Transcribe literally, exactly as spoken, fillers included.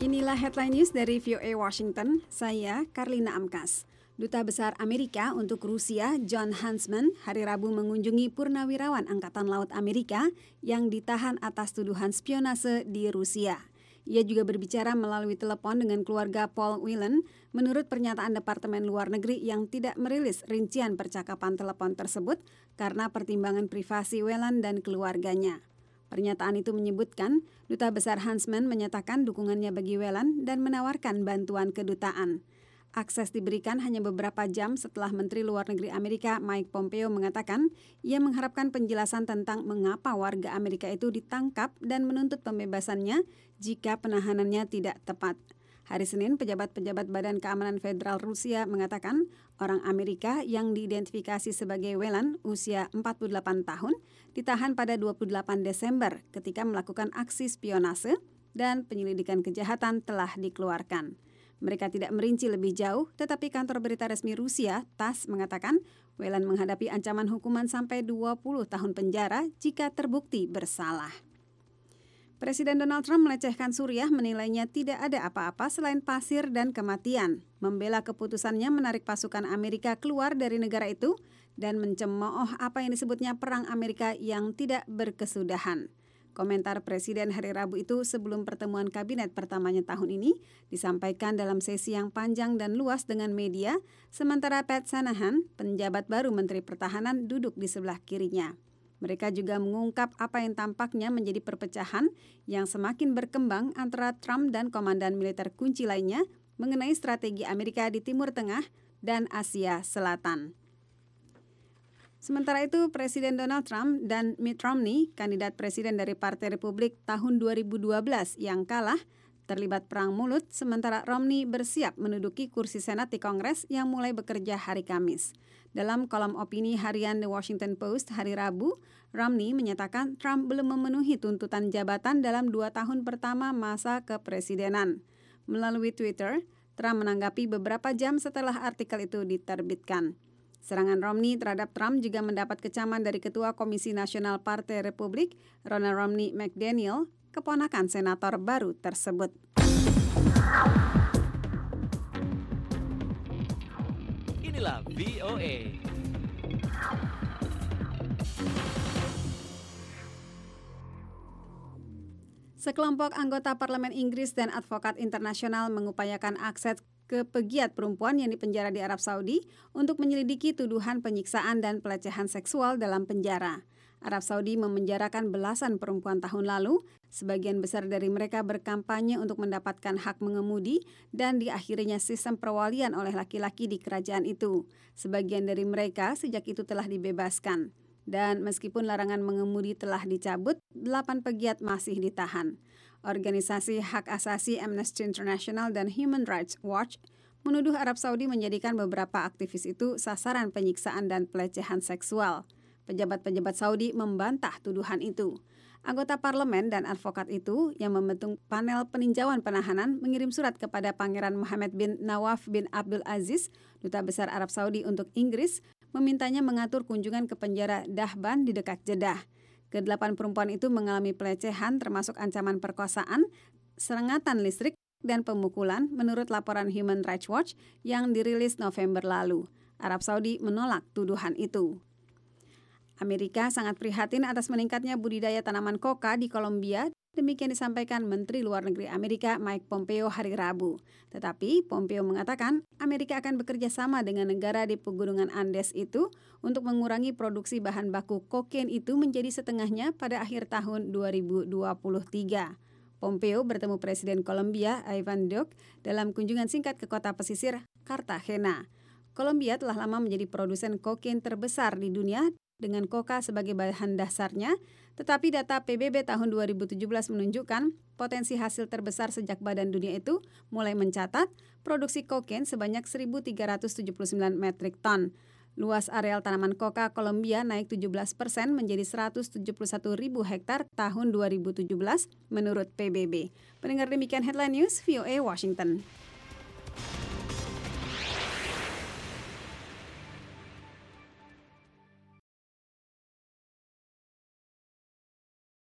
Inilah headline news dari V O A Washington, saya Karlina Amkas. Duta Besar Amerika untuk Rusia, John Huntsman, hari Rabu mengunjungi purnawirawan Angkatan Laut Amerika yang ditahan atas tuduhan spionase di Rusia. Ia juga berbicara melalui telepon dengan keluarga Paul Whelan, menurut pernyataan Departemen Luar Negeri yang tidak merilis rincian percakapan telepon tersebut karena pertimbangan privasi Whelan dan keluarganya. Pernyataan itu menyebutkan, Duta Besar Huntsman menyatakan dukungannya bagi Whelan dan menawarkan bantuan kedutaan. Akses diberikan hanya beberapa jam setelah Menteri Luar Negeri Amerika Mike Pompeo mengatakan ia mengharapkan penjelasan tentang mengapa warga Amerika itu ditangkap dan menuntut pembebasannya jika penahanannya tidak tepat. Hari Senin, pejabat-pejabat Badan Keamanan Federal Rusia mengatakan orang Amerika yang diidentifikasi sebagai Whelan, usia empat puluh delapan tahun, ditahan pada dua puluh delapan Desember ketika melakukan aksi spionase dan penyelidikan kejahatan telah dikeluarkan. Mereka tidak merinci lebih jauh, tetapi kantor berita resmi Rusia, TASS, mengatakan Whelan menghadapi ancaman hukuman sampai dua puluh tahun penjara jika terbukti bersalah. Presiden Donald Trump melecehkan Suriah, menilainya tidak ada apa-apa selain pasir dan kematian, membela keputusannya menarik pasukan Amerika keluar dari negara itu, dan mencemooh apa yang disebutnya perang Amerika yang tidak berkesudahan. Komentar Presiden hari Rabu itu sebelum pertemuan kabinet pertamanya tahun ini disampaikan dalam sesi yang panjang dan luas dengan media, sementara Pat Shanahan, penjabat baru Menteri Pertahanan, duduk di sebelah kirinya. Mereka juga mengungkap apa yang tampaknya menjadi perpecahan yang semakin berkembang antara Trump dan komandan militer kunci lainnya mengenai strategi Amerika di Timur Tengah dan Asia Selatan. Sementara itu, Presiden Donald Trump dan Mitt Romney, kandidat presiden dari Partai Republik tahun dua ribu dua belas yang kalah, terlibat perang mulut, sementara Romney bersiap menduduki kursi Senat di Kongres yang mulai bekerja hari Kamis. Dalam kolom opini harian The Washington Post hari Rabu, Romney menyatakan Trump belum memenuhi tuntutan jabatan dalam dua tahun pertama masa kepresidenan. Melalui Twitter, Trump menanggapi beberapa jam setelah artikel itu diterbitkan. Serangan Romney terhadap Trump juga mendapat kecaman dari Ketua Komisi Nasional Partai Republik, Ronald Romney McDaniel, keponakan senator baru tersebut. Inilah V O A. Sekelompok anggota Parlemen Inggris dan advokat internasional mengupayakan akses ke pegiat perempuan yang dipenjara di Arab Saudi untuk menyelidiki tuduhan penyiksaan dan pelecehan seksual dalam penjara. Arab Saudi memenjarakan belasan perempuan tahun lalu, sebagian besar dari mereka berkampanye untuk mendapatkan hak mengemudi dan diakhirinya sistem perwalian oleh laki-laki di kerajaan itu. Sebagian dari mereka sejak itu telah dibebaskan. Dan meskipun larangan mengemudi telah dicabut, delapan pegiat masih ditahan. Organisasi hak asasi Amnesty International dan Human Rights Watch menuduh Arab Saudi menjadikan beberapa aktivis itu sasaran penyiksaan dan pelecehan seksual. Pejabat-pejabat Saudi membantah tuduhan itu. Anggota parlemen dan advokat itu yang membentuk panel peninjauan penahanan mengirim surat kepada Pangeran Mohammed bin Nawaf bin Abdul Aziz, Duta Besar Arab Saudi untuk Inggris, memintanya mengatur kunjungan ke penjara Dahban di dekat Jeddah. Kedelapan perempuan itu mengalami pelecehan termasuk ancaman perkosaan, serengatan listrik, dan pemukulan menurut laporan Human Rights Watch yang dirilis November lalu. Arab Saudi menolak tuduhan itu. Amerika sangat prihatin atas meningkatnya budidaya tanaman koka di Kolombia. Demikian disampaikan Menteri Luar Negeri Amerika Mike Pompeo hari Rabu. Tetapi Pompeo mengatakan Amerika akan bekerja sama dengan negara di pegunungan Andes itu untuk mengurangi produksi bahan baku kokain itu menjadi setengahnya pada akhir tahun dua ribu dua puluh tiga. Pompeo bertemu Presiden Kolombia Ivan Duque dalam kunjungan singkat ke kota pesisir Cartagena. Kolombia telah lama menjadi produsen kokain terbesar di dunia dengan koka sebagai bahan dasarnya, tetapi data P B B tahun dua ribu tujuh belas menunjukkan potensi hasil terbesar sejak Badan Dunia itu mulai mencatat produksi kokain sebanyak seribu tiga ratus tujuh puluh sembilan metrik ton. Luas areal tanaman koka Kolombia naik tujuh belas persen menjadi seratus tujuh puluh satu ribu hektar tahun dua ribu tujuh belas menurut P B B. Pendengar demikian headline news V O A Washington.